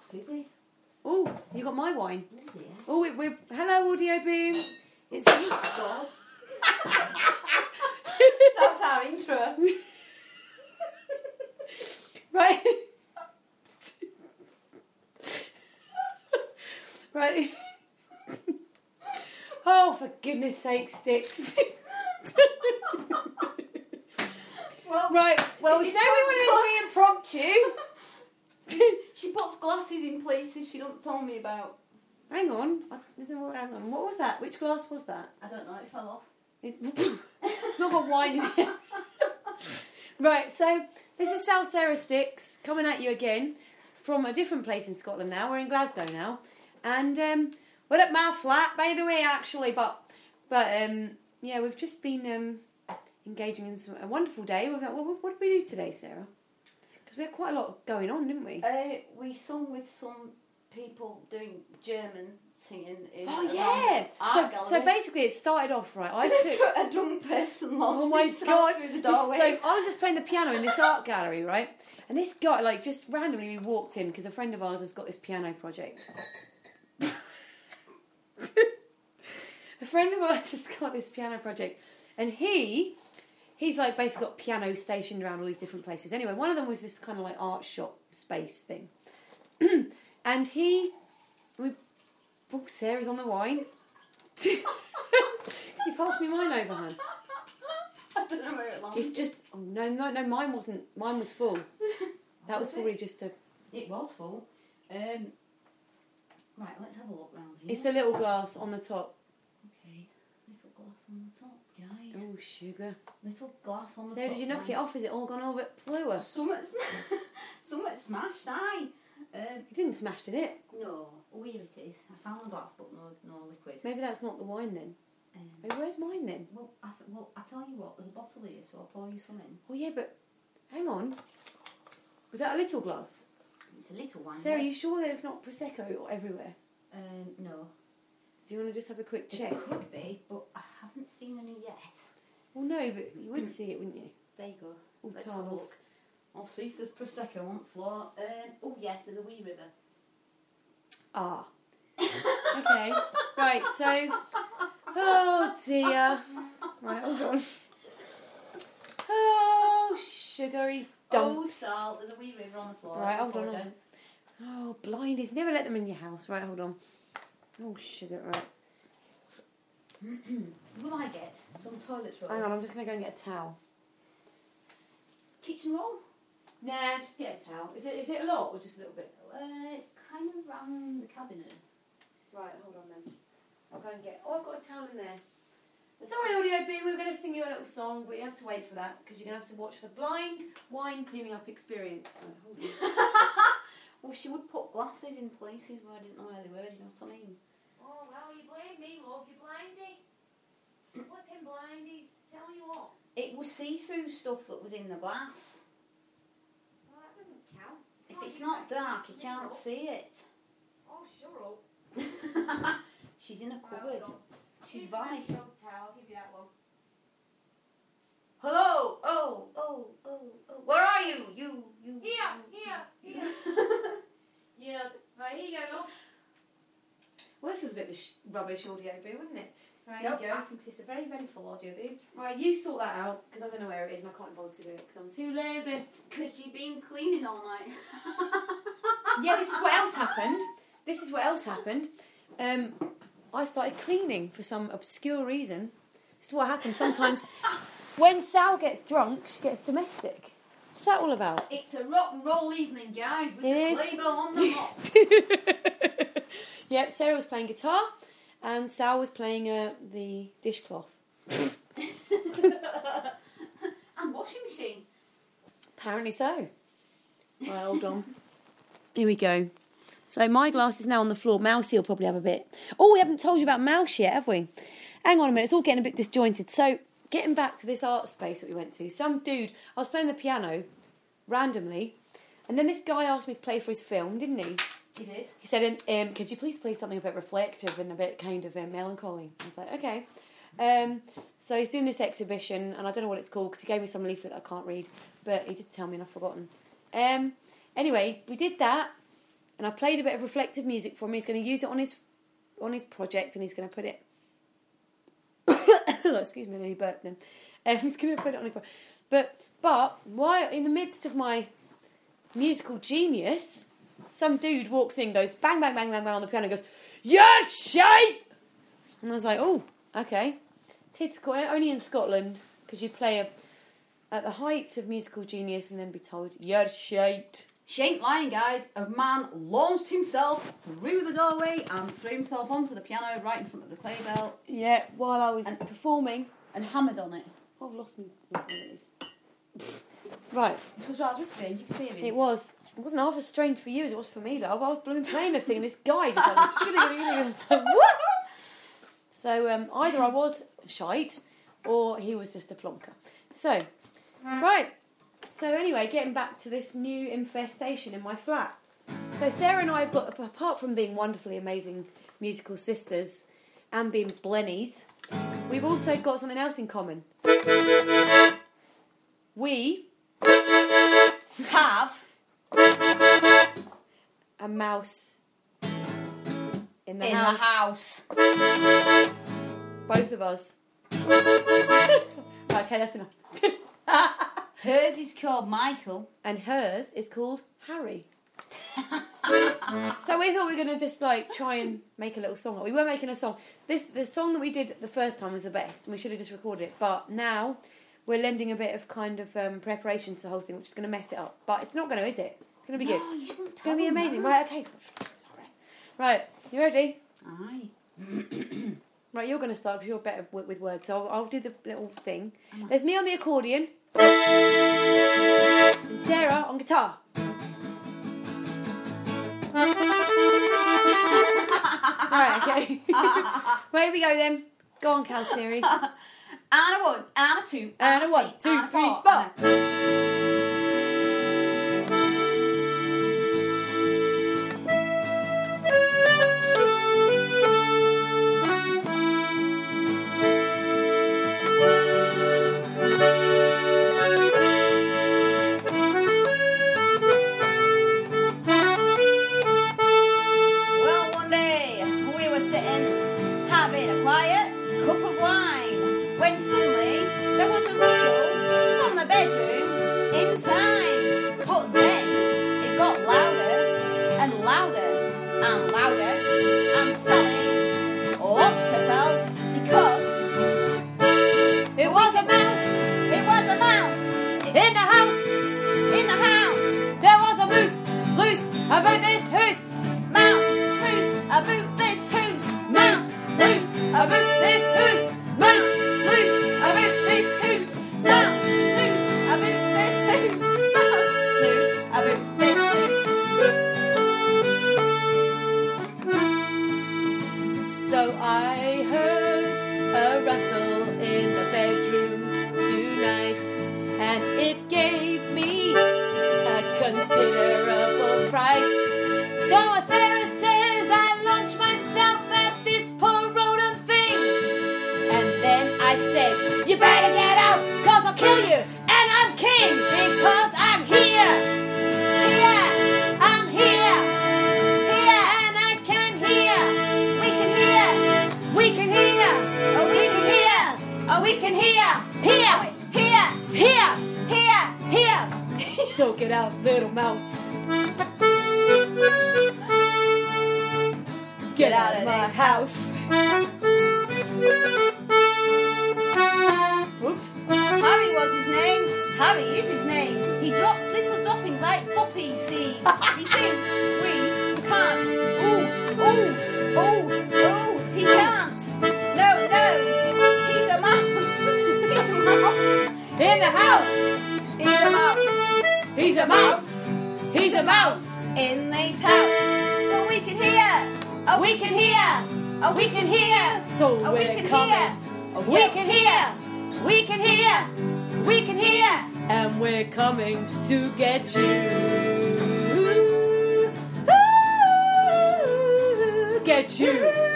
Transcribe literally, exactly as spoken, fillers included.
that's fizzy. Oh, you got my wine. Oh dear. Oh, we, we're hello audio boom. It's God. That's our intro. right. right. Oh, for goodness sake, Sticks. Well, right. Well, we said we wanted to be impromptu. She puts glasses in places she don't tell me about. Hang on. I, hang on. What was that? Which glass was that? I don't know, it fell off. It, it's not got wine in it. Right, so this is South Sarah Sticks coming at you again from a different place in Scotland now. We're in Glasgow now. And um, we're at my flat, by the way, actually. But, but um, yeah, we've just been um, engaging in some, a wonderful day. We've got, what, what did we do today, Sarah? Because we had quite a lot going on, didn't we? Uh, we sung with some people doing German singing in Oh, around yeah. the art So, gallery. so basically it started off, right, I took... a drunk person launched Oh my himself god! through the This- doorway. so I was just playing the piano in this art gallery, right? And this guy, like, just randomly we walked in because a friend of ours has got this piano project. A friend of ours has got this piano project, and he, he's like basically got pianos stationed around all these different places. Anyway, one of them was this kind of like art shop space thing, and he, we, oh, Sarah's on the wine. Can you pass me mine over, hon? I don't know where it landed. It's just oh no no no mine wasn't mine was full. That was probably just a. It was full. Um, right, let's have a look round here. It's the little glass on the top. Okay, little glass on the top, guys. Oh sugar. Little glass on the So top. did you knock guys. it off? Is it all gone all a bit fluer? Somewhat, sm- somewhat smashed, aye. Um, You didn't smash, did it? no, oh, here it is. I found the glass, but no, no liquid. Maybe that's not the wine then. Um, Maybe where's mine then? well, I th- well, I tell you what. There's a bottle here, so I'll pour you some in. Oh yeah, but hang on. Was that a little glass? It's a little one. Sarah, yes. you sure there's not prosecco everywhere? Um, no. Do you want to just have a quick check? It could be, but I haven't seen any yet. Well, no, but you would see it, wouldn't you? There you go. All Let's tar have a off. look. I'll see if there's prosecco on the floor. Um, oh yes, there's a wee river. Ah. Okay. Right. So. Oh dear. Right. Hold on. Oh, sugary dumps. Oh, salt. There's a wee river on the floor. Right, I hold on, apologise. Oh, blindies. Never let them in your house. Right, hold on. Oh, sugar. Right. Will I get some toilet roll? Hang on, I'm just going to go and get a towel. Kitchen roll? Nah, just get a towel. Is it is it a lot or just a little bit? Uh, it's kind of round the cabinet. Right, hold on then. I'll go and get... Oh, I've got a towel in there. Sorry, Audio B, we were going to sing you a little song, but you have to wait for that because you're going to have to watch the blind wine cleaning up experience. Right, hold on. Well, she would put glasses in places where I didn't know where they were, do you know what I mean? Oh, well, you blame me, love. You blindy. Flipping blindies. Tell you what. It was see-through stuff that was in the glass. Well, that doesn't count. If Can't it's you not actually dark, you see can't it? see it. Oh, shut up. She's in a Right, cupboard. hold on. She's Here's my vanished. show towel. I'll give you that one. Hello! Oh, oh, oh, oh. Where are you? You, you. Here, you, here, you. here. Yes. Right, here you go, love. Well, this was a bit of a sh- rubbish audio boo, wasn't it? Right, Nope, here you I go. think this is a very, very full audio boo. Right, you sort that out, because I don't know where it is and I can't bother to do it, because I'm too lazy. Because you've been cleaning all night. Yeah, this is what else happened. This is what else happened. Um, I started cleaning for some obscure reason. This is what happens sometimes. When Sal gets drunk, she gets domestic. What's that all about? It's a rock and roll evening, guys, with It the is. Playboy on the mop. Yep, Sarah was playing guitar and Sal was playing uh, the dishcloth. And washing machine. Apparently so. Right, hold on. Here we go. So my glass is now on the floor. Mousy will probably have a bit. Oh, we haven't told you about Mouse yet, have we? Hang on a minute, it's all getting a bit disjointed. So, getting back to this art space that we went to, some dude, I was playing the piano randomly, and then this guy asked me to play for his film, didn't he? He did. He said, um, um, could you please play something a bit reflective and a bit kind of um, melancholy? I was like, okay. Um, so he's doing this exhibition, and I don't know what it's called, because he gave me some leaflet that I can't read, but he did tell me and I've forgotten. Um, anyway, we did that, and I played a bit of reflective music for him. He's going to use it on his on his project, and he's going to put it. Excuse me, I nearly burped then. Um, he's going to put it on his project. But but while in the midst of my musical genius, some dude walks in, goes bang bang bang bang bang on the piano, and goes, "You're shite!" And I was like, "Oh, okay, typical." Only in Scotland could you play a, at the heights of musical genius and then be told, "You're shite." She ain't lying, guys. A man launched himself through the doorway and threw himself onto the piano right in front of the clay belt. Yeah, while I was and, performing. And hammered on it. Oh, I've lost my... What it is. Right. It was rather a strange experience. It was. It wasn't half as strange for you as it was for me, love. I was blooming playing the thing and this guy just like... It's like, what? So, um, either I was shite or he was just a plonker. So, right. So anyway, getting back to this new infestation in my flat. So Sarah and I have got, apart from being wonderfully amazing musical sisters and being blennies, we've also got something else in common. We have a mouse in the in house. the house. Both of us. Right, okay, that's enough. Hers is called Michael. And hers is called Harry. So we thought we were going to just like try and make a little song. We were making a song. This the song that we did the first time was the best, and we should have just recorded it. But now we're lending a bit of kind of um, preparation to the whole thing, which is going to mess it up. But it's not going to, is it? It's going to be No, good. you shouldn't It's going to be tell amazing. them. Right? Okay. Sorry. Right. You ready? Aye. Right. You're going to start because you're better with, with words. So I'll, I'll do the little thing. There's me on the accordion. And Sarah on guitar. Right, okay. Right, here we go then. Go on, Kaltiri. And a one, and a two, And a one, two, and a three, four. four. Well, one day we were sitting having a quiet cup of wine when suddenly there was a rustle from the bedroom in time. But then it got louder and louder and louder, and Sally locked herself because It was a mouse it was a mouse in the house. in the house. There was a moose loose about this house. Mouse loose about this house. Mouse loose about this house. Mouse loose about this house. Mouse loose about this house. Mouse loose about this house. So I heard a rustle in the bedroom tonight, and it gave me a considerable fright. So Sarah says I launched myself at this poor rodent thing, and then I said, "You better get out, cause I'll kill you, and I'm king, because I'm here, here, I'm here, here, and I can hear, we can hear, we can hear, oh we can hear, oh we can hear, here, here, here, here, here." So get out, little mouse. Get out of my house. Oops. Harry was his name. Harry is his name. He drops little droppings like poppy seeds. He thinks we can't. Ooh, ooh, ooh, ooh. He can't. No, no. He's a mouse. He's a mouse. In the house. He's a mouse. He's a mouse. He's a mouse. In this house. But we can hear. Oh, We can hear. Oh, we can hear. So Oh, we we're can coming. hear. Oh, we can hear. We can hear. We can hear. And we're coming to get you. Get you.